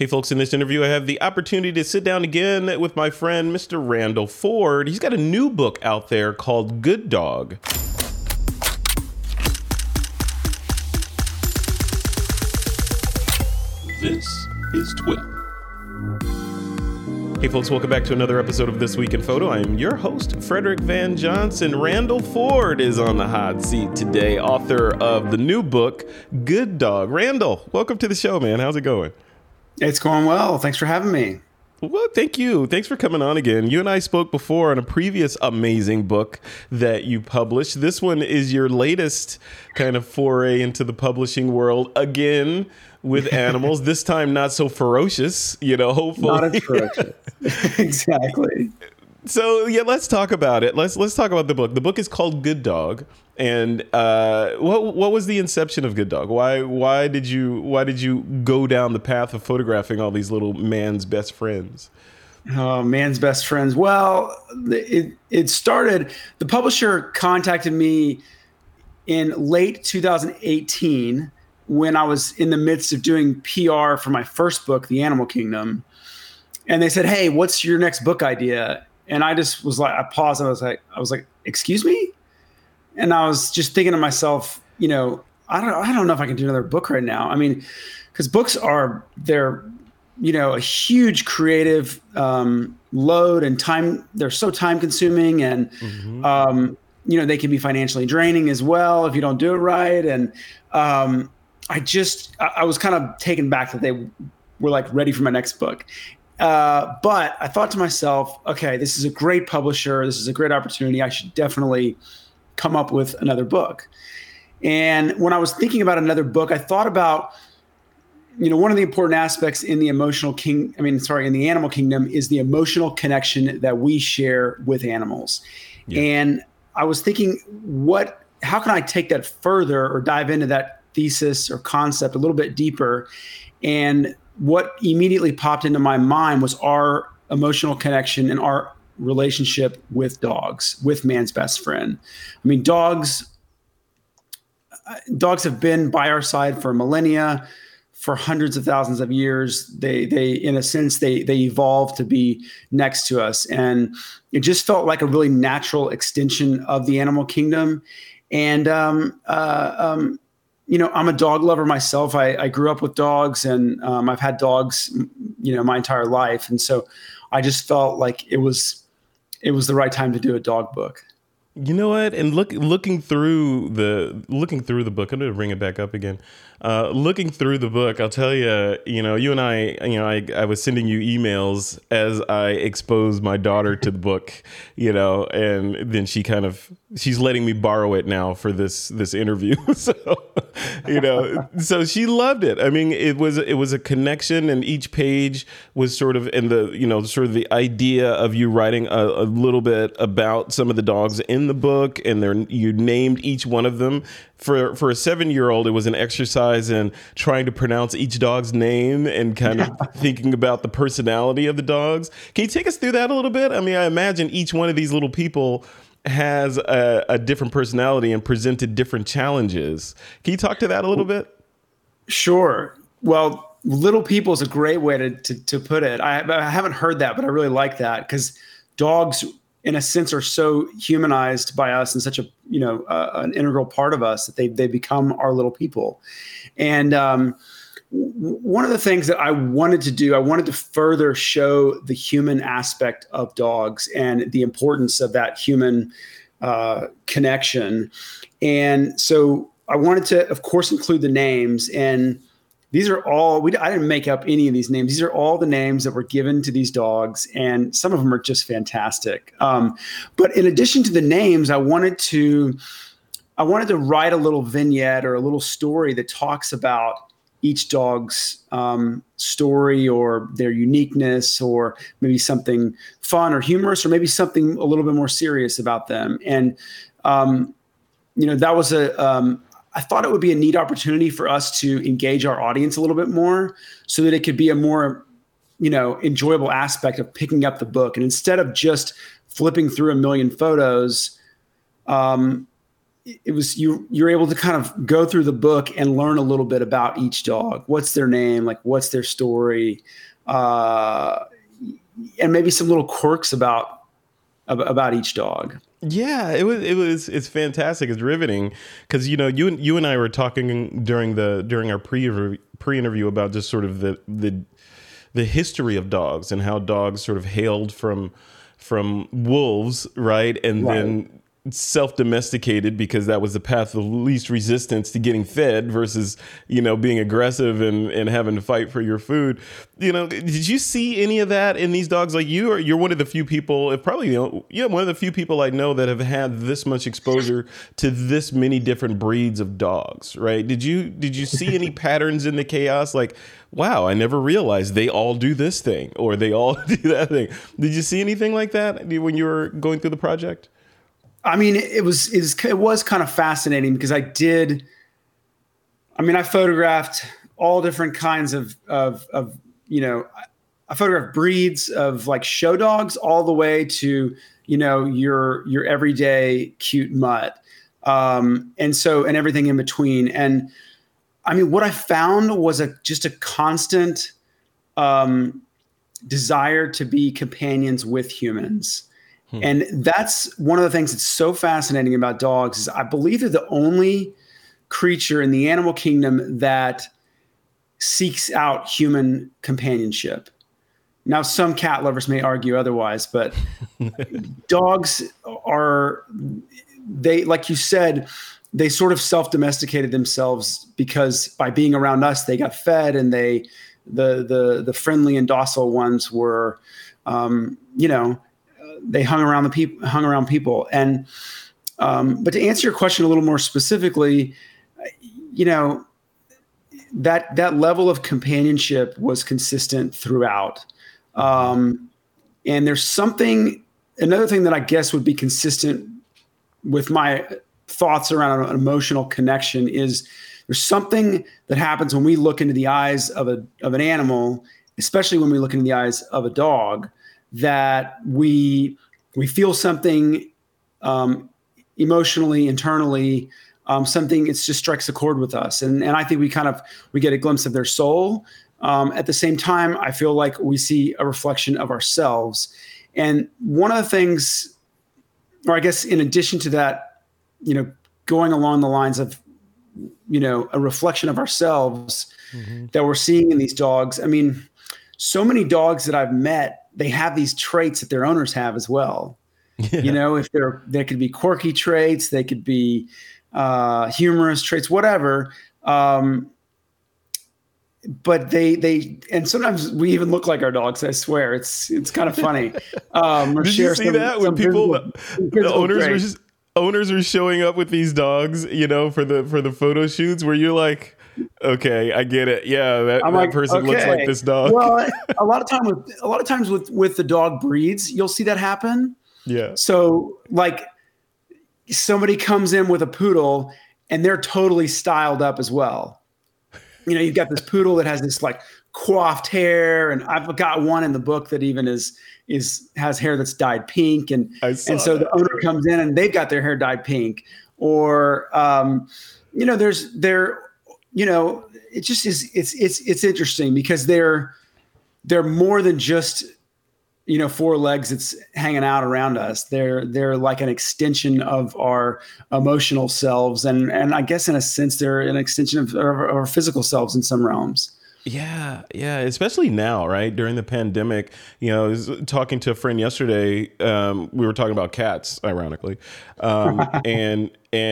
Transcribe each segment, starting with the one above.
Hey, folks, in this interview, I have the opportunity to sit down again with my friend, Mr. Randall Ford. He's got a new book out there called Good Dog. This is TWIP. Hey, folks, welcome back to another episode of This Week in Photo. I am your host, Frederick Van Johnson. Randall Ford is on the hot seat today, author of the new book, Good Dog. Randall, welcome to the show, man. How's it going? It's going well. Thanks for having me. Well, thank you. Thanks for coming on again. You and I spoke before on a previous amazing book that you published. This one is your latest kind of foray into the publishing world, again, with animals. This time, not so ferocious, hopefully. Not as ferocious. Exactly. So, yeah, let's talk about it. Let's talk about the book. The book is called Good Dog. And what was the inception of Good Dog? Why did you go down the path of photographing all these little man's best friends? Oh, man's best friends. Well, it started, the publisher contacted me in late 2018 when I was in the midst of doing PR for my first book, The Animal Kingdom. And they said, "Hey, what's your next book idea?" And I just was like, I paused and I was like, "Excuse me?" And I was just thinking to myself, I don't know if I can do another book right now. I mean, because books they're a huge creative load and time. They're so time consuming and, they can be financially draining as well if you don't do it right. And I was kind of taken back that they were like ready for my next book. But I thought to myself, okay, this is a great publisher. This is a great opportunity. I should definitely come up with another book. And when I was thinking about another book, I thought about, one of the important aspects in the in the animal kingdom is the emotional connection that we share with animals. Yeah. And I was thinking, how can I take that further or dive into that thesis or concept a little bit deeper? And what immediately popped into my mind was our emotional connection and our relationship with dogs, with man's best friend. I mean, dogs have been by our side for millennia, for hundreds of thousands of years. They in a sense, they evolved to be next to us. And it just felt like a really natural extension of the animal kingdom. And, I'm a dog lover myself. I grew up with dogs and I've had dogs, my entire life. And so I just felt like it was the right time to do a dog book. You know what? And looking through the book, I'm going to bring it back up again. Looking through the book, I'll tell you, you and I was sending you emails as I exposed my daughter to the book, and then she's letting me borrow it now for this interview. So, so she loved it. I mean, it was a connection, and each page was sort of sort of the idea of you writing a little bit about some of the dogs in the book, and you named each one of them. For a 7-year-old, it was an exercise in trying to pronounce each dog's name and kind of thinking about the personality of the dogs. Can you take us through that a little bit? I mean, I imagine each one of these little people has a different personality and presented different challenges. Can you talk to that a little bit? Sure. Well, little people is a great way to put it. I haven't heard that, but I really like that because dogs, in a sense, are so humanized by us and such an integral part of us that they become our little people. And one of the things that I wanted to do, I wanted to further show the human aspect of dogs and the importance of that human connection. And so I wanted to, of course, include the names. And these are all, I didn't make up any of these names. These are all the names that were given to these dogs, and some of them are just fantastic. But in addition to the names, I wanted to write a little vignette or a little story that talks about each dog's story or their uniqueness, or maybe something fun or humorous, or maybe something a little bit more serious about them. And, that was I thought it would be a neat opportunity for us to engage our audience a little bit more so that it could be a more, enjoyable aspect of picking up the book. And instead of just flipping through a million photos, it was you're able to kind of go through the book and learn a little bit about each dog. What's their name? Like, what's their story? And maybe some little quirks about each dog. Yeah, it's fantastic. It's riveting because you and I were talking during our pre-interview about just sort of the history of dogs and how dogs sort of hailed from wolves, right? And then self-domesticated because that was the path of least resistance to getting fed versus, being aggressive and having to fight for your food. Did you see any of that in these dogs? Like you're one of the few people, probably, one of the few people I know that have had this much exposure to this many different breeds of dogs, right? Did you see any patterns in the chaos? Like, wow, I never realized they all do this thing or they all do that thing. Did you see anything like that when you were going through the project? I mean, it was kind of fascinating because I photographed all different kinds of I photographed breeds of like show dogs all the way to, your everyday cute mutt. And everything in between. And I mean, what I found was just a constant desire to be companions with humans. And that's one of the things that's so fascinating about dogs is I believe they're the only creature in the animal kingdom that seeks out human companionship. Now, some cat lovers may argue otherwise, but dogs like you said, they sort of self-domesticated themselves because by being around us, they got fed, and the friendly and docile ones were, they hung around people. And, but to answer your question a little more specifically, that level of companionship was consistent throughout. And there's another thing that I guess would be consistent with my thoughts around an emotional connection is there's something that happens when we look into the eyes of an animal, especially when we look into the eyes of a dog, that we feel something emotionally, internally, something it just strikes a chord with us. And I think we get a glimpse of their soul. At the same time, I feel like we see a reflection of ourselves. And one of the things, or I guess in addition to that, going along the lines of, a reflection of ourselves that we're seeing in these dogs. I mean, so many dogs that I've met, they have these traits that their owners have as well. Yeah. If they could be quirky traits, they could be humorous traits, whatever. But they and sometimes we even look like our dogs. I swear, it's kind of funny. Did you see that when the owners are showing up with these dogs, for the photo shoots, where you're like, okay, I get it. Yeah, that person looks like this dog. Well, a lot of times with the dog breeds, you'll see that happen. Yeah. So like somebody comes in with a poodle and they're totally styled up as well. You've got this poodle that has this like coiffed hair, and I've got one in the book that even has hair that's dyed pink, and so the owner comes in and they've got their hair dyed pink, or it just is it's interesting because they're more than just four legs that's hanging out around us. They're like an extension of our emotional selves, and I guess in a sense they're an extension of our physical selves in some realms. Yeah, especially now, right? During the pandemic, I was talking to a friend yesterday. We were talking about cats, ironically, and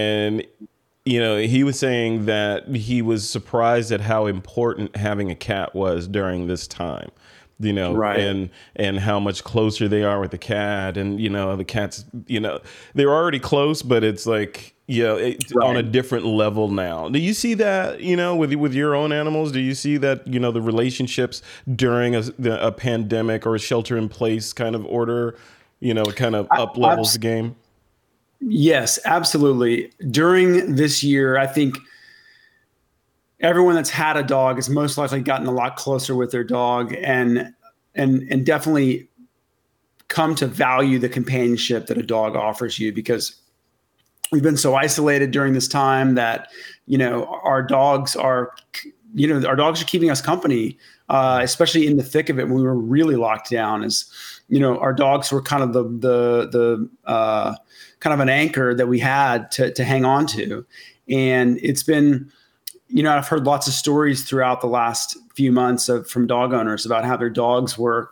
he was saying that he was surprised at how important having a cat was during this time. Right. And how much closer they are with the cat, and the cats, they're already close, but it's like, right, on a different level now. Do you see that, with your own animals? Do you see that, the relationships during a pandemic or a shelter in place kind of order, kind of up levels the game? Yes, absolutely. During this year, I think everyone that's had a dog has most likely gotten a lot closer with their dog and definitely come to value the companionship that a dog offers you, because we've been so isolated during this time that, our dogs are keeping us company, especially in the thick of it when we were really locked down. Our dogs were kind of the kind of an anchor that we had to hang on to. And it's been, I've heard lots of stories throughout the last few months from dog owners about how their dogs were,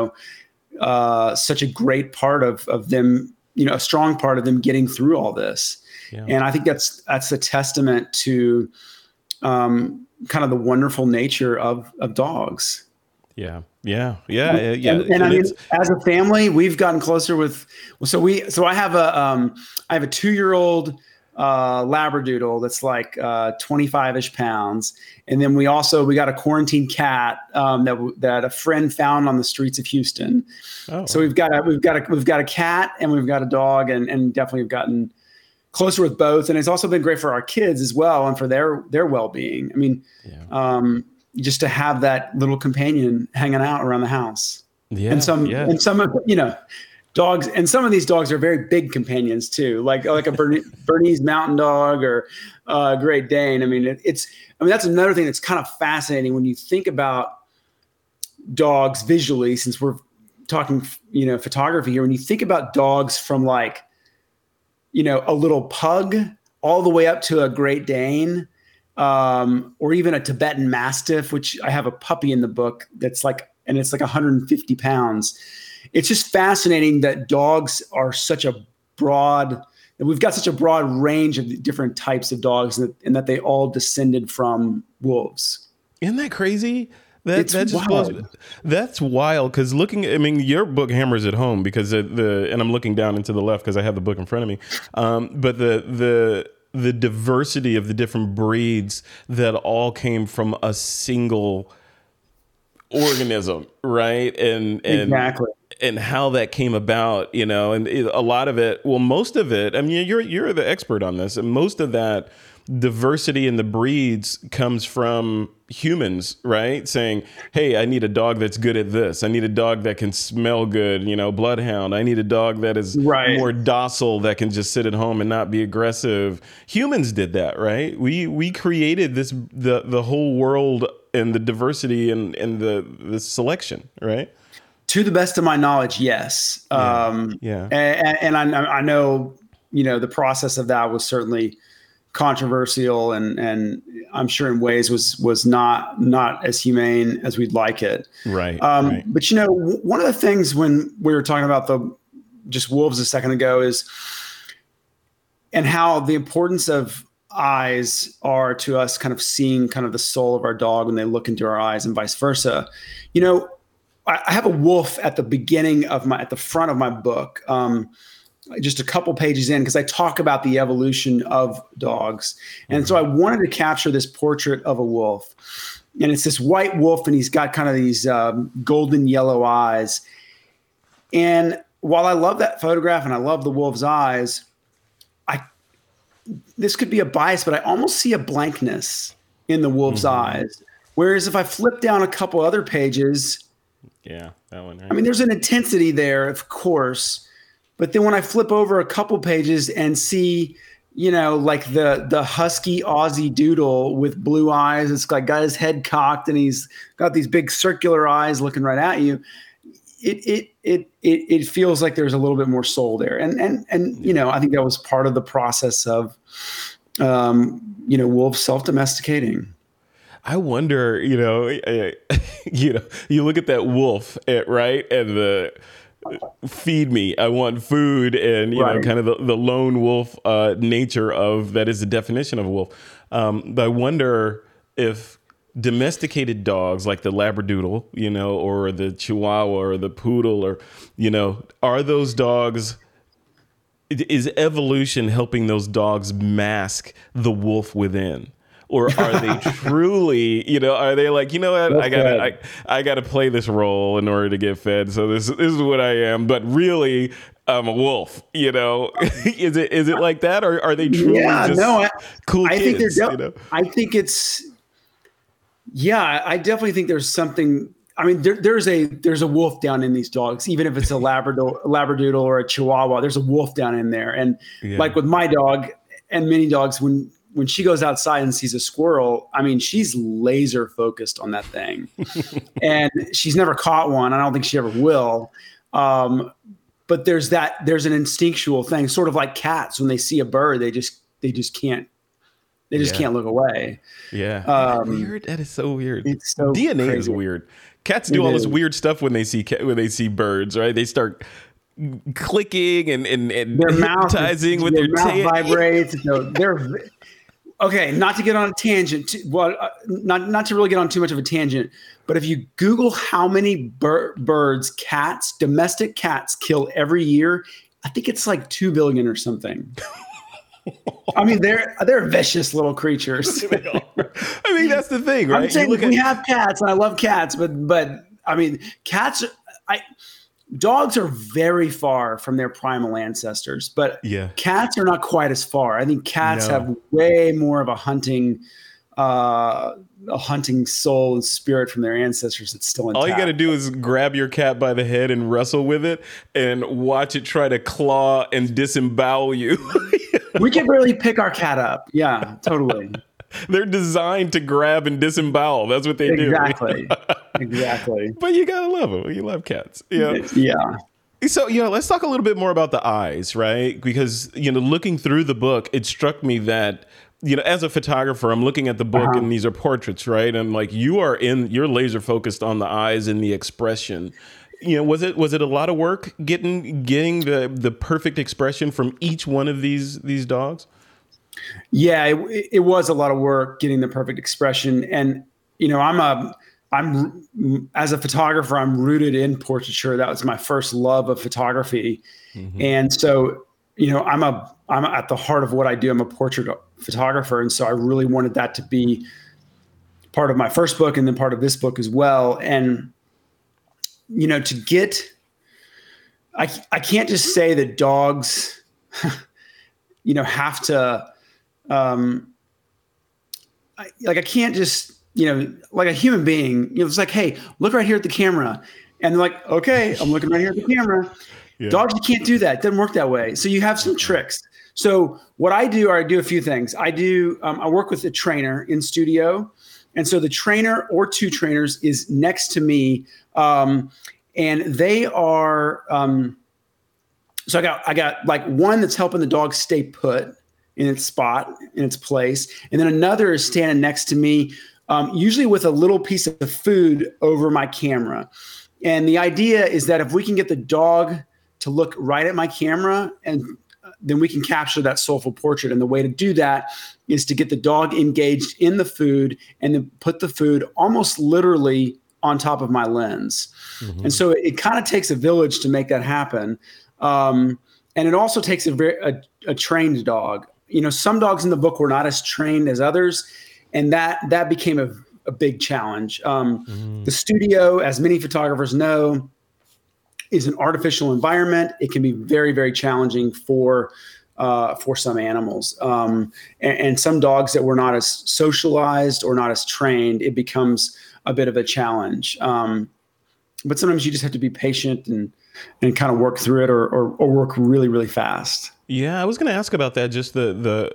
such a great part of them, a strong part of them getting through all this. Yeah. And I think that's a testament to kind of the wonderful nature of dogs. Yeah. And I mean, as a family, we've gotten closer so I have a 2-year-old Labradoodle that's like 25-ish pounds. And then we got a quarantine cat that a friend found on the streets of Houston. Oh. So we've got a cat and we've got a dog, and definitely have gotten closer with both. And it's also been great for our kids as well and for their well-being. I mean, just to have that little companion hanging out around the house. Yeah. And some of, dogs, and some of these dogs are very big companions too, like a Bernese Mountain Dog or a Great Dane. I mean, that's another thing that's kind of fascinating when you think about dogs visually, since we're talking, photography here. When you think about dogs from like, a little pug all the way up to a Great Dane, or even a Tibetan Mastiff, which I have a puppy in the book it's like 150 pounds. It's just fascinating that dogs are we've got such a broad range of different types of dogs, and that they all descended from wolves. Isn't that crazy? That's wild. That's wild. Because your book hammers it home, because and I'm looking down and to the left because I have the book in front of me. But the diversity of the different breeds that all came from a single organism, right? And exactly. And how that came about, and a lot of it, most of it, I mean, you're the expert on this, and most of that diversity in the breeds comes from humans, right? Saying, hey, I need a dog that's good at this. I need a dog that can smell good, bloodhound. I need a dog that is more docile, that can just sit at home and not be aggressive. Humans did that, right? We created the whole world, and the diversity and the selection, right? To the best of my knowledge, yes. Yeah. And I know, the process of that was certainly controversial, and I'm sure in ways was not as humane as we'd like it. Right. But one of the things when we were talking about just wolves a second ago and how the importance of eyes are to us, kind of seeing kind of the soul of our dog when they look into our eyes, and vice versa. I have a wolf at the front of my book, just a couple pages in, because I talk about the evolution of dogs. And so I wanted to capture this portrait of a wolf. And it's this white wolf, and he's got kind of these golden yellow eyes. And while I love that photograph and I love the wolf's eyes, this could be a bias, but I almost see a blankness in the wolf's eyes. Whereas if I flip down a couple other pages, yeah, that one. Right? I mean, there's an intensity there, of course, but then when I flip over a couple pages and see, like the husky Aussie doodle with blue eyes, it's like got his head cocked and he's got these big circular eyes looking right at you. It feels like there's a little bit more soul there, and I think that was part of the process of, wolves self-domesticating. I wonder, you look at that wolf, right? And the feed me, I want food, and, kind of the lone wolf nature of that is the definition of a wolf. But I wonder if domesticated dogs like the Labradoodle, or the Chihuahua or the Poodle, or, are those dogs, is evolution helping those dogs mask the wolf within? Or are they truly, are they like, what? I gotta play this role in order to get fed. So this is what I am. But really, I'm a wolf. Is it like that, or are they truly cool I kids? I think it's. Yeah, I definitely think there's something I mean, there's a wolf down in these dogs, even if it's a Labradoodle or a Chihuahua. There's a wolf down in there, and like with my dog and many dogs, when she goes outside and sees a squirrel, I mean, she's laser focused on that thing, and she's never caught one. I don't think she ever will. But there's an instinctual thing, sort of like cats when they see a bird, they just can't look away. Yeah, weird. That is so weird. It's so DNA crazy. is weird. Cats do all this weird stuff when they see birds, right? They start clicking and their hypnotizing with their mouth tail. vibrates. They're okay. Not to get on a tangent. Not to really get on too much of a tangent. But if you Google how many domestic cats kill every year, I think it's like 2 billion or something. I mean, they're vicious little creatures. I mean, that's the thing, right? I'm saying we have cats, and I love cats, but I mean, dogs are very far from their primal ancestors, but cats are not quite as far. I think cats have way more of a hunting soul and spirit from their ancestors that's still intact. All you got to do is grab your cat by the head and wrestle with it and watch it try to claw and disembowel you. We can really pick our cat up. Yeah, totally. They're designed to grab and disembowel. That's what they do. Exactly. But you got to love them. You love cats. Yeah. So, let's talk a little bit more about the eyes, right? Because, looking through the book, it struck me that, as a photographer, I'm looking at the book and these are portraits, right? And like you're laser focused on the eyes and the expression. Was it a lot of work getting the perfect expression from each one of these dogs? Yeah, it was a lot of work getting the perfect expression. And, I'm as a photographer, I'm rooted in portraiture. That was my first love of photography. Mm-hmm. And so, I'm at the heart of what I do. I'm a portrait photographer. And so I really wanted that to be part of my first book and then part of this book as well. And, I can't just say that dogs, have to, I can't just, like a human being, it's like, hey, look right here at the camera. And they're like, okay, I'm looking right here at the camera. Yeah. Dogs, you can't do that. It doesn't work that way. So you have some tricks. So what I do a few things. I work with a trainer in studio. And so the trainer or two trainers is next to me. And they are, so I got like one that's helping the dog stay put in its spot, in its place. And then another is standing next to me, usually with a little piece of food over my camera. And the idea is that if we can get the dog to look right at my camera, and then we can capture that soulful portrait. And the way to do that is to get the dog engaged in the food and then put the food almost literally on top of my lens. Mm-hmm. And so it kind of takes a village to make that happen. And it also takes a trained dog. Some dogs in the book were not as trained as others, and that became a big challenge. The studio, as many photographers know, is an artificial environment. It can be very, very challenging for some animals. And some dogs that were not as socialized or not as trained, it becomes a bit of a challenge. But sometimes you just have to be patient and kind of work through it or work really, really fast. Yeah, I was going to ask about that. Just the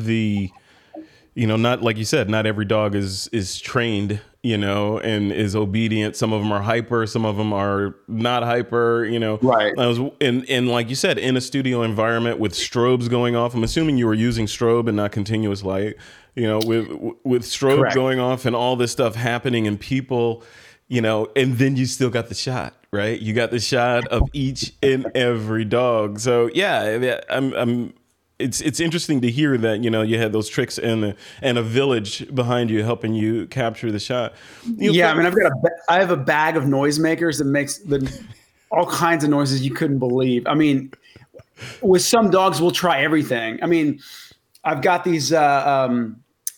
not like you said, not every dog is trained, and is obedient. Some of them are hyper, some of them are not hyper, Right. I was in like you said, in a studio environment with strobes going off. I'm assuming you were using strobe and not continuous light, with strobe Correct. going off and all this stuff happening and people, and then you still got the shot, right? You got the shot of each and every dog. So yeah, It's interesting to hear that, you had those tricks and a village behind you helping you capture the shot. I have a bag of noisemakers that makes all kinds of noises you couldn't believe. I mean, with some dogs, we'll try everything. I mean, I've got these. So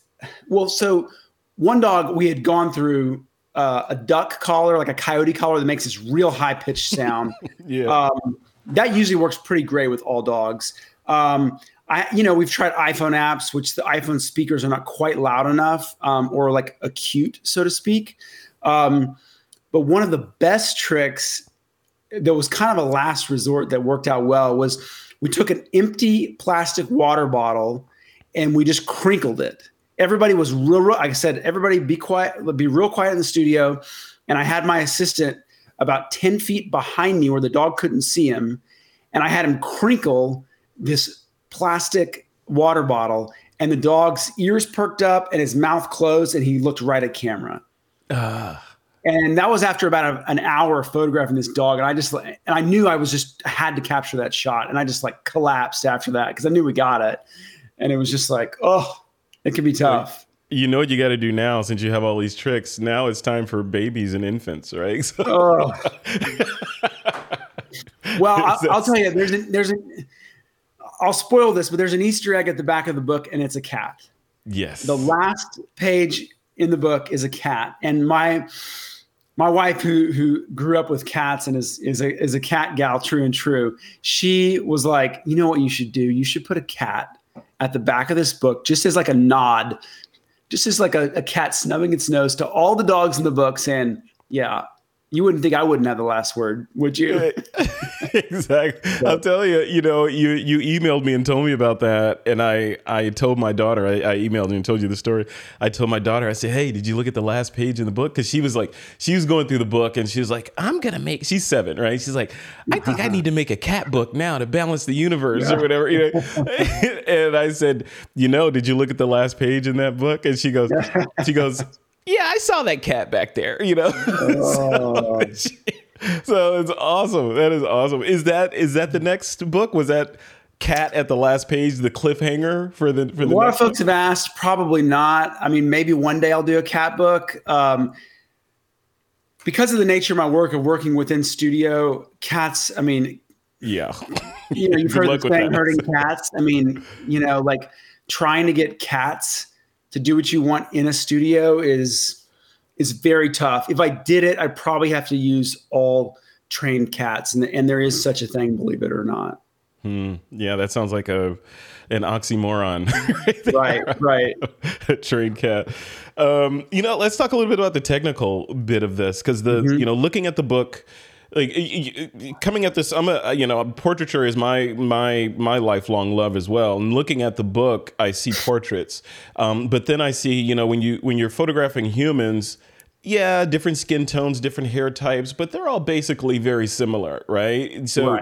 one dog we had gone through a duck collar, like a coyote collar that makes this real high pitched sound. Yeah. That usually works pretty great with all dogs. We've tried iPhone apps, which the iPhone speakers are not quite loud enough, or like acute, so to speak. But one of the best tricks that was kind of a last resort that worked out well was we took an empty plastic water bottle and we just crinkled it. Everybody was real, like I said, everybody be quiet, be real quiet in the studio. And I had my assistant about 10 feet behind me where the dog couldn't see him. And I had him crinkle this plastic water bottle, and the dog's ears perked up and his mouth closed, and he looked right at camera. And that was after about an hour of photographing this dog. And I knew I had to capture that shot. And I just like collapsed after that because I knew we got it. And it was just like, oh, it can be tough. You know what you got to do now, since you have all these tricks. Now it's time for babies and infants, right? So. Well, I'll tell you, I'll spoil this, but there's an Easter egg at the back of the book, and it's a cat. Yes. The last page in the book is a cat. And my wife, who grew up with cats and is a cat gal, true and true, she was like, you know what you should do? You should put a cat at the back of this book, just as like a nod, just as like a cat snubbing its nose to all the dogs in the book, saying, yeah, you wouldn't think I wouldn't have the last word, would you? Exactly. So, I'll tell you, you emailed me and told me about that. And I told my daughter, I emailed you and told you the story. I told my daughter, I said, hey, did you look at the last page in the book? Because she was going through the book and she was like, she's 7, right? She's like, I think I need to make a cat book now to balance the universe or whatever. And I said, did you look at the last page in that book? And she goes, yeah, I saw that cat back there, Oh. So it's awesome. That is awesome. Is that the next book? Was that cat at the last page, the cliffhanger for the a lot of folks have asked, probably not. I mean, maybe one day I'll do a cat book. Because of the nature of my work of working within studio, cats, I mean, yeah. You've heard the saying herding cats. I mean, like trying to get cats to do what you want in a studio is very tough. If I did it, I'd probably have to use all trained cats. And there is such a thing, believe it or not. Yeah, that sounds like an oxymoron. Right. A trained cat. Let's talk a little bit about the technical bit of this, because looking at the book, like coming at this, portraiture is my lifelong love as well. And looking at the book, I see portraits, but then I see, when you're photographing humans, yeah, different skin tones, different hair types, but they're all basically very similar, right? So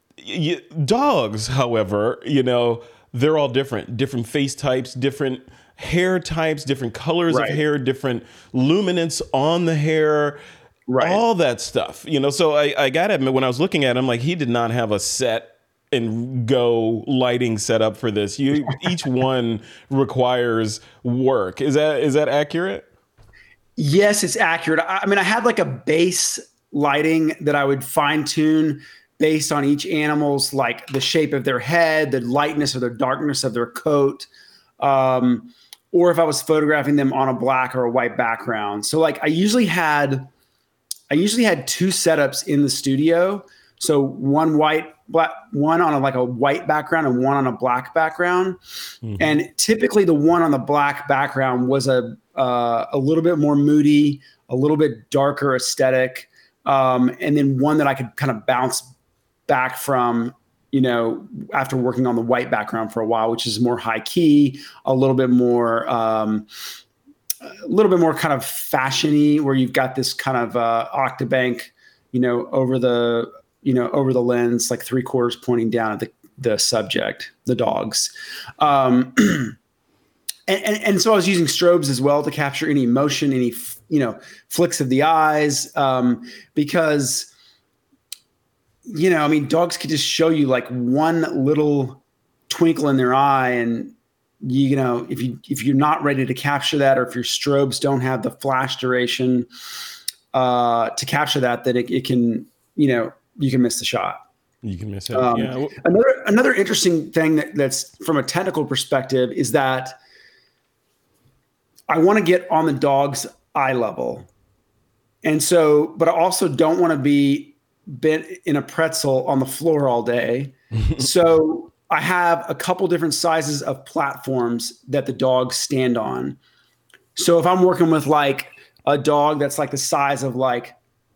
dogs, however, they're all different face types, different hair types, different colors of hair, different luminance on the hair. Right. All that stuff, so I got to admit, when I was looking at him, like, he did not have a set and go lighting set up for this. Each one requires work. Is that accurate? Yes, it's accurate. I mean, I had like a base lighting that I would fine tune based on each animal's, like the shape of their head, the lightness or the darkness of their coat. Or if I was photographing them on a black or a white background. So like I usually had 2 setups in the studio. So one on a white background and one on a black background. Mm-hmm. And typically the one on the black background was a little bit more moody, a little bit darker aesthetic. And then one that I could kind of bounce back from, after working on the white background for a while, which is more high key, a little bit more kind of fashiony, where you've got this kind of octabank, over the lens, like 3/4 pointing down at the subject, the dogs. And so I was using strobes as well to capture any emotion, any, flicks of the eyes, because, dogs could just show you like one little twinkle in their eye, and if you're not ready to capture that, or if your strobes don't have the flash duration to capture that, then it can, you can miss the shot. You can miss it. Another interesting thing that's from a technical perspective is that I want to get on the dog's eye level. And so, but I also don't want to be bent in a pretzel on the floor all day. So I have a couple different sizes of platforms that the dogs stand on. So if I'm working with like a dog that's like the size of like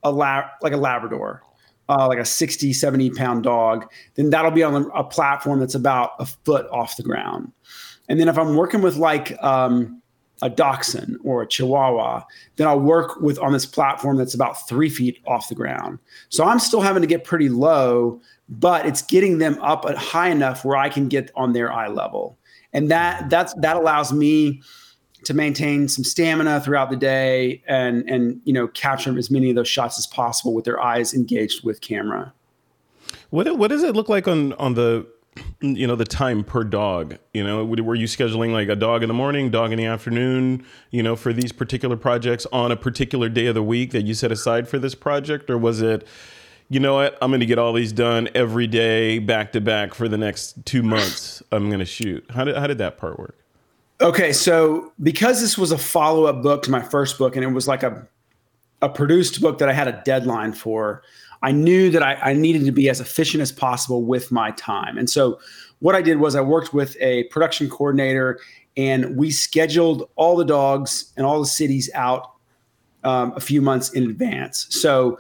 like a Labrador, like a 60, 70 pound dog, then that'll be on a platform that's about a foot off the ground. And then if I'm working with like a Dachshund or a Chihuahua, then I'll work with on this platform that's about 3 feet off the ground. So I'm still having to get pretty low, but it's getting them up at high enough where I can get on their eye level. And that allows me to maintain some stamina throughout the day and capture as many of those shots as possible with their eyes engaged with camera. What does it look like on the the time per dog? Were you scheduling like a dog in the morning, dog in the afternoon, for these particular projects on a particular day of the week that you set aside for this project? Or was it, you know what, I'm going to get all these done every day back to back for the next 2 months I'm going to shoot? How did that part work? Okay, so because this was a follow-up book to my first book, and it was like a produced book that I had a deadline for, I knew that I needed to be as efficient as possible with my time. And so what I did was I worked with a production coordinator, and we scheduled all the dogs and all the cities out a few months in advance. So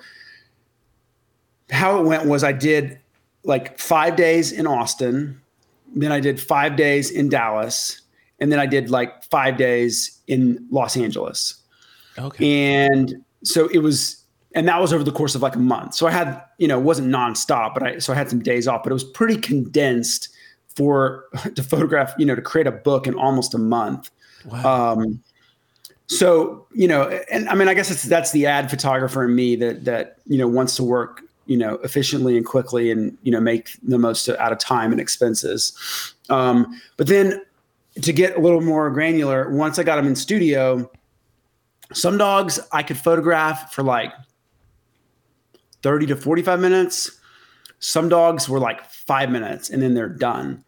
how it went was I did like 5 days in Austin, then I did 5 days in Dallas, and then I did like 5 days in Los Angeles. Okay. And so that was over the course of like a month. So I had, it wasn't nonstop, but I had some days off, but it was pretty condensed to photograph, to create a book in almost a month. Wow. So, and I mean, I guess that's the ad photographer in me that wants to work, efficiently and quickly and, make the most out of time and expenses. But then to get a little more granular, once I got them in studio, some dogs I could photograph for like 30 to 45 minutes. Some dogs were like 5 minutes and then they're done.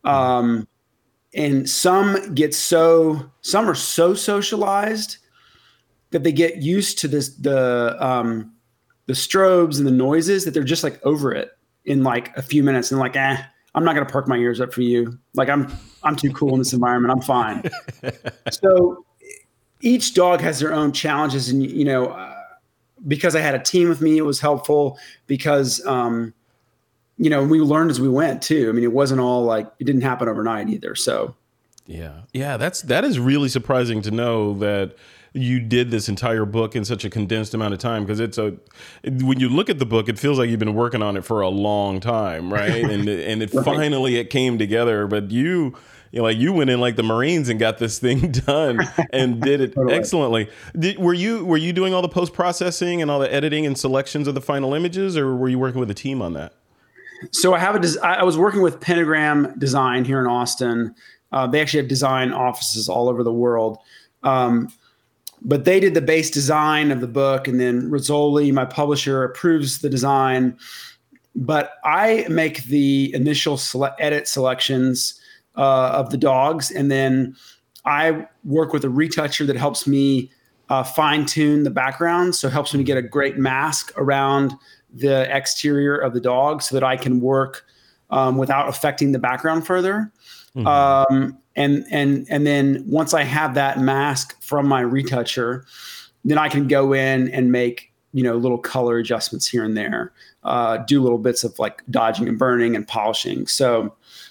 And some are so socialized that they get used to the strobes and the noises that they're just like over it in like a few minutes and like, I'm not going to perk my ears up for you. Like I'm too cool in this environment. I'm fine. So each dog has their own challenges, and because I had a team with me, it was helpful because we learned as we went too. I mean, it wasn't all like it didn't happen overnight either. So yeah, that is really surprising to know that you did this entire book in such a condensed amount of time, because when you look at the book, it feels like you've been working on it for a long time, right? And it right. Finally it came together, but you went in like the Marines and got this thing done and did it totally. Excellently. Were you doing all the post-processing and all the editing and selections of the final images, or were you working with a team on that? So I was working with Pentagram Design here in Austin. They actually have design offices all over the world. But they did the base design of the book, and then Rizzoli, my publisher, approves the design. But I make the initial edit selections of the dogs, and then I work with a retoucher that helps me fine tune the background. So it helps me to get a great mask around the exterior of the dog so that I can work without affecting the background further. Mm-hmm. And then once I have that mask from my retoucher, then I can go in and make, little color adjustments here and there, do little bits of like dodging and burning and polishing. So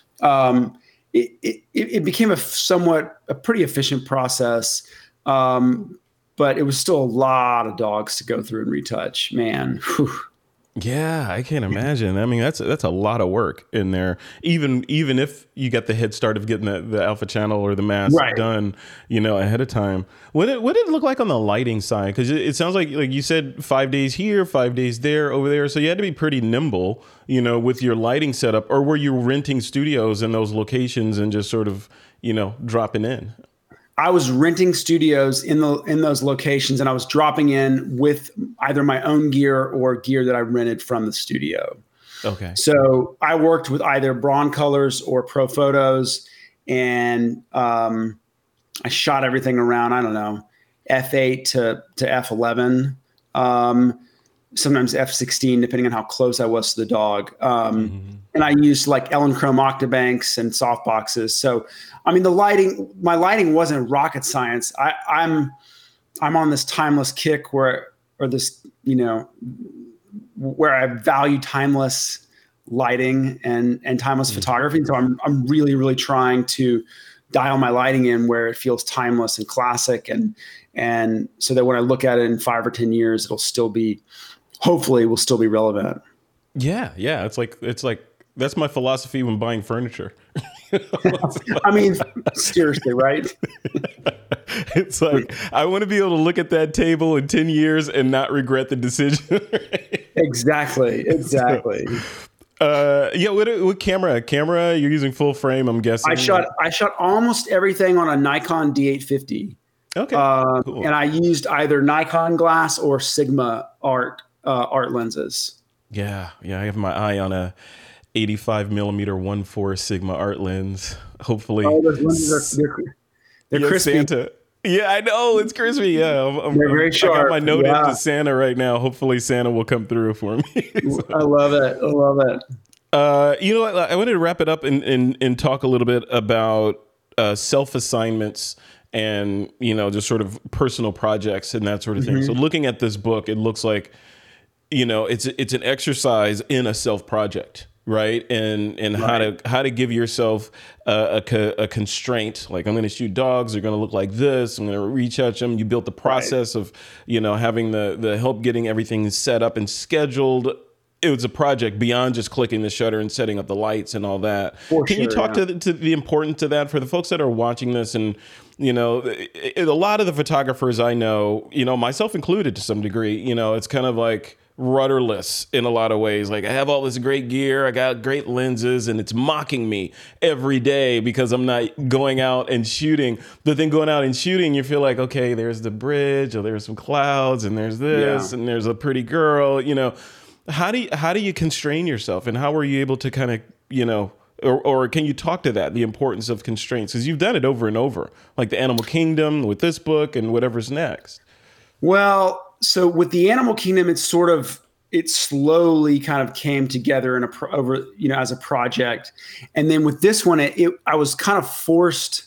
it became a pretty efficient process. But it was still a lot of dogs to go through and retouch, man. Whew. Yeah, I can't imagine. I mean, that's a lot of work in there. Even if you get the head start of getting the alpha channel or the mask right. done, ahead of time. What did it look like on the lighting side? Because it sounds like you said 5 days here, 5 days there, over there. So you had to be pretty nimble, with your lighting setup. Or were you renting studios in those locations and just sort of, dropping in? I was renting studios in those locations, and I was dropping in with either my own gear or gear that I rented from the studio. Okay. So I worked with either Broncolors or Pro Photos, and I shot everything around, I don't know, f8 to f11, sometimes f16, depending on how close I was to the dog. And I used like Elinchrom Octabanks and softboxes. So, I mean, my lighting wasn't rocket science. I'm on this timeless kick or this where I value timeless lighting and timeless photography. And so I'm really, really trying to dial my lighting in where it feels timeless and classic, and so that when I look at it in 5 or 10 years, hopefully will still be relevant. Yeah. It's like that's my philosophy when buying furniture. I mean, seriously, right? It's like, I want to be able to look at that table in 10 years and not regret the decision. Exactly. What camera you're using? Full frame, I'm guessing. I shot almost everything on a Nikon D850. Okay. Cool. And I used either Nikon glass or Sigma art lenses. Yeah. I have my eye on a 85 millimeter 1.4 Sigma art lens. Hopefully. Oh, those lenses they're crispy. Santa. Yeah, I know, it's crispy. Yeah, they're very sharp. I got my note into Santa right now. Hopefully, Santa will come through for me. I love it. I wanted to wrap it up and talk a little bit about self-assignments and just sort of personal projects and that sort of thing. So, looking at this book, it looks like it's an exercise in a self project. Right. And right. how to give yourself a constraint, like I'm going to shoot dogs. They're going to look like this. I'm going to retouch them. You built the process of, having the help getting everything set up and scheduled. It was a project beyond just clicking the shutter and setting up the lights and all that. Can you talk to the importance of that for the folks that are watching this? And, a lot of the photographers I know, myself included to some degree, it's kind of like rudderless in a lot of ways. Like, I have all this great gear, I got great lenses, and it's mocking me every day because I'm not going out and shooting. But then going out and shooting, you feel like, okay, there's the bridge, or there's some clouds, and there's this, and there's a pretty girl. How do you constrain yourself, and how are you able to kind of, or can you talk to that, the importance of constraints? Because you've done it over and over, like the Animal Kingdom with this book and whatever's next. Well, so with the Animal Kingdom, it slowly kind of came together as a project. And then with this one, I was kind of forced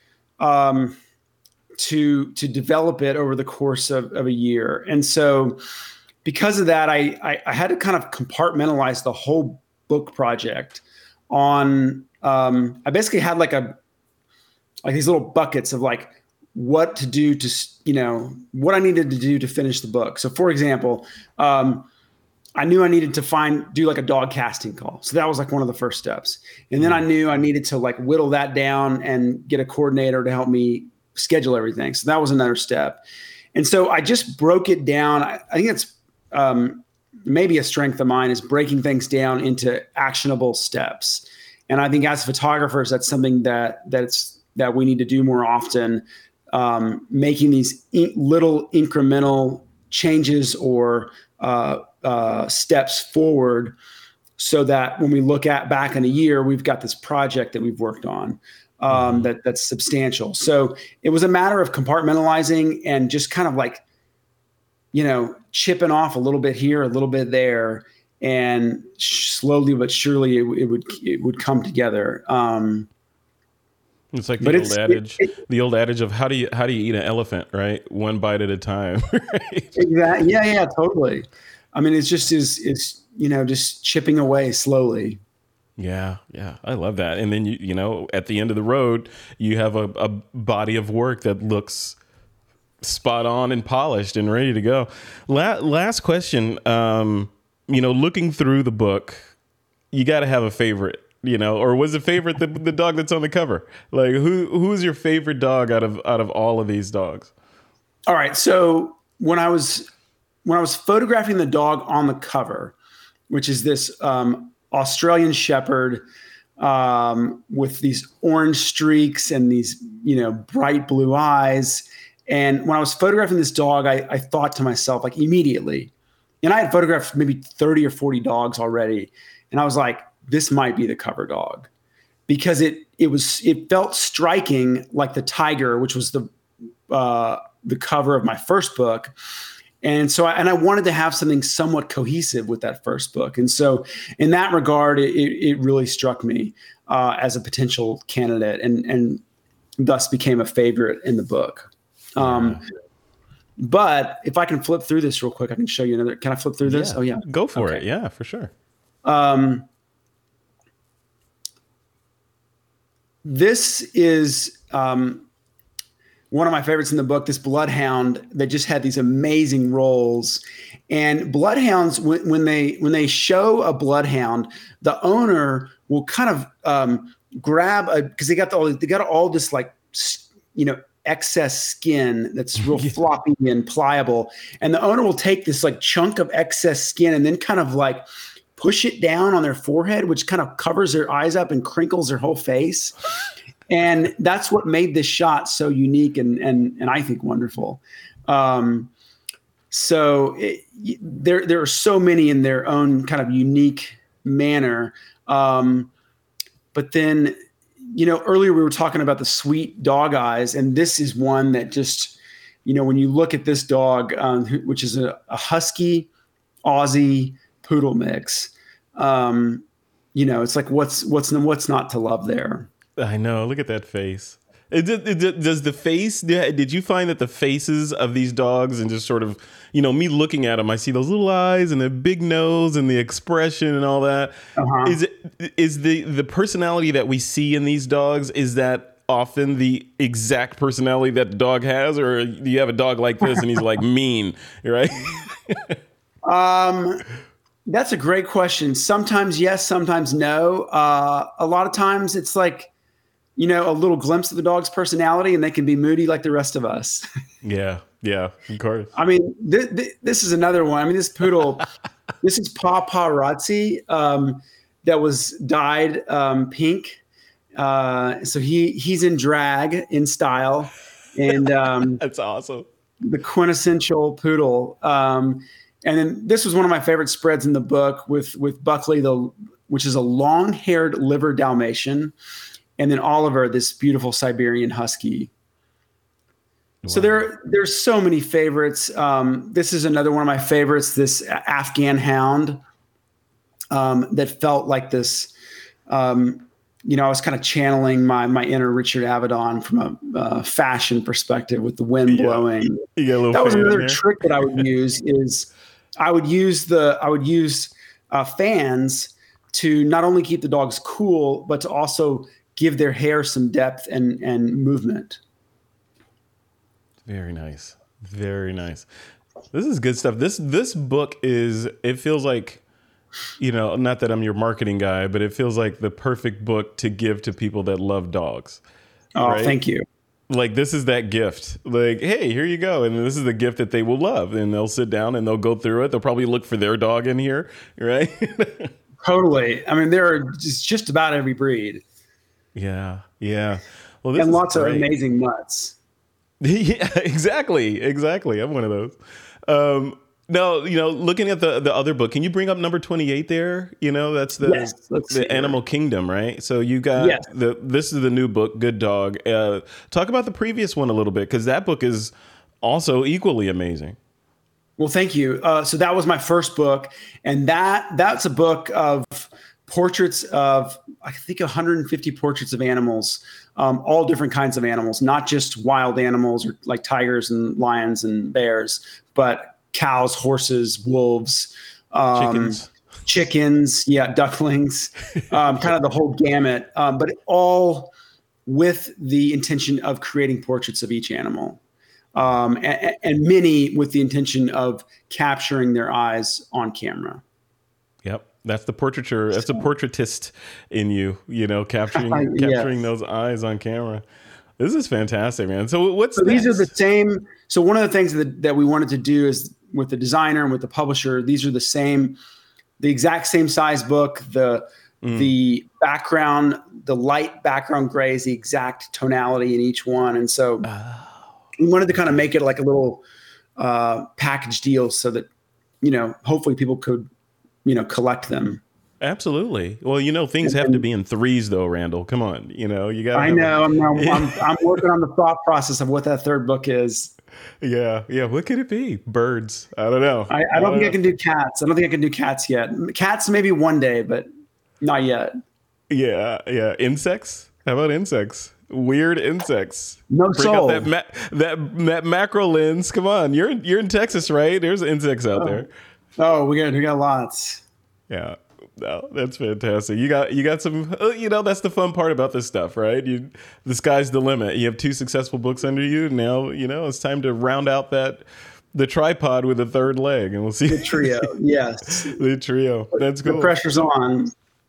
to develop it over the course of a year. And so because of that, I had to kind of compartmentalize the whole book project on, I basically had like these little buckets of like what to do to, what I needed to do to finish the book. So for example, I knew I needed to do like a dog casting call. So that was like one of the first steps. And then I knew I needed to like whittle that down and get a coordinator to help me schedule everything. So that was another step. And so I just broke it down. I think it's maybe a strength of mine is breaking things down into actionable steps. And I think as photographers, that's something that we need to do more often, making these little incremental changes or steps forward so that when we look back in a year, we've got this project that we've worked on that's substantial. So it was a matter of compartmentalizing and just kind of like, chipping off a little bit here, a little bit there, and slowly but surely it would come together. It's like the old adage of how do you eat an elephant, right? One bite at a time. Right? Exactly. Yeah, totally. I mean, it's just just chipping away slowly. Yeah, I love that. And then at the end of the road, you have a body of work that looks spot on and polished and ready to go. Last question. Looking through the book, you got to have a favorite. Or was the favorite the dog that's on the cover? Like, who's your favorite dog out of all of these dogs? All right. So when I was photographing the dog on the cover, which is this Australian Shepherd with these orange streaks and these bright blue eyes, and when I was photographing this dog, I thought to myself like immediately, and I had photographed maybe 30 or 40 dogs already, and I was like, this might be the cover dog, because it felt striking like the tiger, which was the cover of my first book. And so I wanted to have something somewhat cohesive with that first book. And so in that regard, it really struck me as a potential candidate and thus became a favorite in the book. But if I can flip through this real quick, I can show you another. Can I flip through this? Yeah. Oh yeah. Go for Okay. it. Yeah, for sure. This is one of my favorites in the book, this bloodhound that just had these amazing roles. And bloodhounds, when they show a bloodhound, the owner will kind of grab because they got all this like, excess skin that's real floppy and pliable. And the owner will take this like chunk of excess skin and then kind of like push it down on their forehead, which kind of covers their eyes up and crinkles their whole face. And that's what made this shot so unique and I think wonderful. So there are so many in their own kind of unique manner. But then, earlier we were talking about the sweet dog eyes, and this is one that just, when you look at this dog, which is a husky Aussie poodle mix, it's like what's not to love there. I know. Look at that face. Does the face? Did you find that the faces of these dogs and just sort of, me looking at them, I see those little eyes and the big nose and the expression and all that. Uh-huh. Is the personality that we see in these dogs, is that often the exact personality that the dog has, or you have a dog like this and he's like mean, right? That's a great question. Sometimes yes, sometimes no. A lot of times it's like, a little glimpse of the dog's personality, and they can be moody like the rest of us. Yeah, of course. I mean, this is another one. I mean, this poodle, this is Paparazzi, that was dyed pink. So he's in drag, in style, and that's awesome. The quintessential poodle. And then this was one of my favorite spreads in the book with Buckley, which is a long-haired liver Dalmatian. And then Oliver, this beautiful Siberian Husky. Wow. So there's so many favorites. This is another one of my favorites, this Afghan hound that felt like this. I was kind of channeling my inner Richard Avedon from a fashion perspective with the wind blowing. That was another trick that I would use is I would use fans to not only keep the dogs cool, but to also give their hair some depth and movement. Very nice. Very nice. This is good stuff. This book it feels like, not that I'm your marketing guy, but it feels like the perfect book to give to people that love dogs. Oh, right? Thank you. Like, this is that gift. Like, hey, here you go. And this is the gift that they will love. And they'll sit down and they'll go through it. They'll probably look for their dog in here, right? Totally. I mean, there are just about every breed. Yeah. Well, and lots of amazing mutts. Yeah, exactly. I'm one of those. Now, looking at the other book, can you bring up number 28 there? That's the Animal Kingdom, right? So you got this is the new book, Good Dog. Talk about the previous one a little bit, because that book is also equally amazing. Well, thank you. So that was my first book, and that's a book of portraits of, I think, 150 portraits of animals, all different kinds of animals, not just wild animals or like tigers and lions and bears, but cows, horses, wolves, chickens, ducklings, kind of the whole gamut, but all with the intention of creating portraits of each animal. And many with the intention of capturing their eyes on camera. Yep. That's the portraiture. That's a portraitist in you, capturing those eyes on camera. This is fantastic, man. So these are the same. So one of the things that we wanted to do is with the designer and with the publisher, these are the exact same size book. The background, the light background gray is the exact tonality in each one. And so we wanted to kind of make it like a little package deal so that, hopefully people could, collect them. Absolutely. Well, things have to be in threes, though, Randall. Come on, you got. I know. I'm working on the thought process of what that third book is. Yeah. What could it be? Birds? I don't know. I don't think I can do cats. I don't think I can do cats yet. Cats maybe one day, but not yet. Yeah. Insects? How about insects? Weird insects. No Break soul. out that macro lens. Come on, you're in Texas, right? There's insects out there. Oh, we got lots. Yeah. No, that's fantastic. You got some, that's the fun part about this stuff, right? The sky's the limit. You have 2 successful books under you. Now, it's time to round out the tripod with a third leg, and we'll see. The trio. Yes. The trio. That's cool. The pressure's on.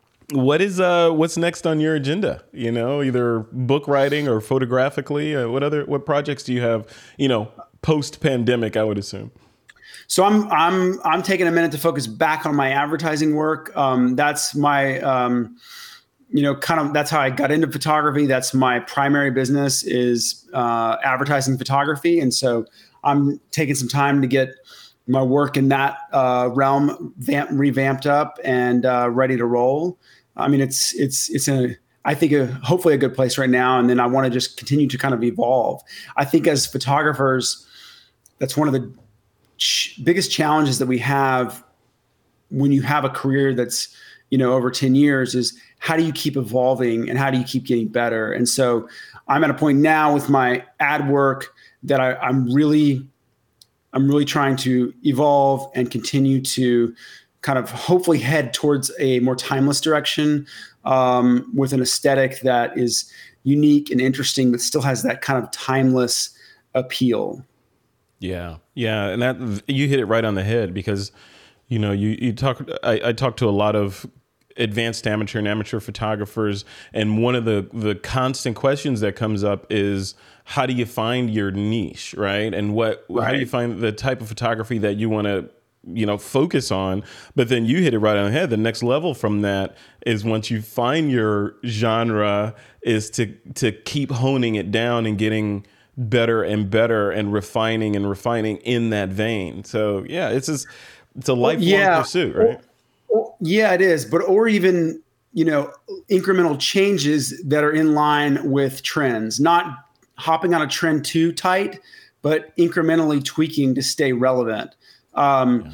What's next on your agenda? Either book writing or photographically. What projects do you have, post pandemic, I would assume? So I'm taking a minute to focus back on my advertising work. That's my, that's how I got into photography. That's my primary business is advertising photography. And so I'm taking some time to get my work in that realm revamped up and ready to roll. I mean, it's hopefully a good place right now. And then I want to just continue to kind of evolve. I think as photographers, that's one of the biggest challenges that we have when you have a career that's, over 10 years is how do you keep evolving and how do you keep getting better? And so I'm at a point now with my ad work that I'm really trying to evolve and continue to kind of hopefully head towards a more timeless direction with an aesthetic that is unique and interesting, but still has that kind of timeless appeal. Yeah. And that you hit it right on the head because, I talk to a lot of advanced amateur and amateur photographers. And one of the constant questions that comes up is, how do you find your niche, right? And how do you find the type of photography that you want to, focus on? But then you hit it right on the head. The next level from that is once you find your genre is to keep honing it down and getting better and better and refining in that vein. So yeah, it's a lifelong pursuit, right? Yeah, it is. Or even, incremental changes that are in line with trends, not hopping on a trend too tight, but incrementally tweaking to stay relevant. I'm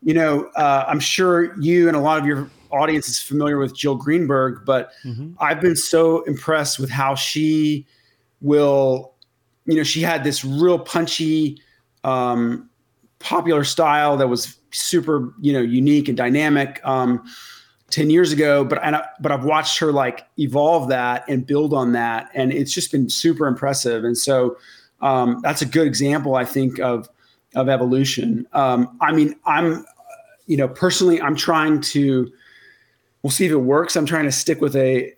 sure you and a lot of your audience is familiar with Jill Greenberg, but I've been so impressed with how she will, she had this real punchy, popular style that was super, unique and dynamic 10 years ago. But I've watched her like evolve that and build on that. And it's just been super impressive. And so that's a good example, I think, of evolution. Personally, I'm trying to, we'll see if it works. I'm trying to stick with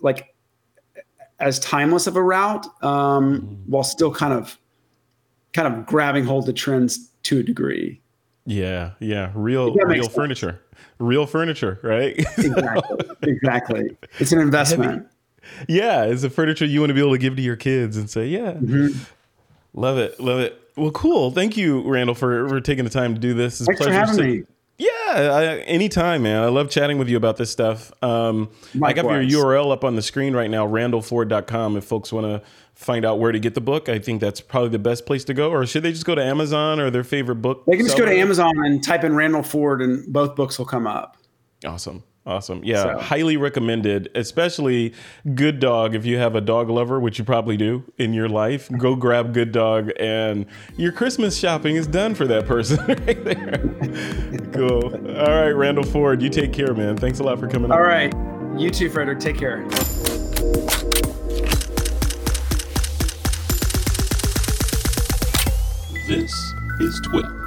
as timeless of a route while still kind of grabbing hold of trends to a degree. Yeah. Real furniture, right? Exactly. It's an investment. Yeah. It's a furniture you want to be able to give to your kids and say, yeah, love it. Well, cool. Thank you, Randall, for taking the time to do this. Thanks for having me. Yeah, anytime, man. I love chatting with you about this stuff. I got your URL up on the screen right now, randallford.com. If folks want to find out where to get the book, I think that's probably the best place to go. Or should they just go to Amazon or their favorite book? They can just go to Amazon and type in Randall Ford and both books will come up. Awesome. Yeah, highly recommended, especially Good Dog. If you have a dog lover, which you probably do in your life, go grab Good Dog and your Christmas shopping is done for that person right there. Cool. All right, Randall Ford, you take care, man. Thanks a lot for coming on. All right. You too, Frederick. Take care. This is TWIP.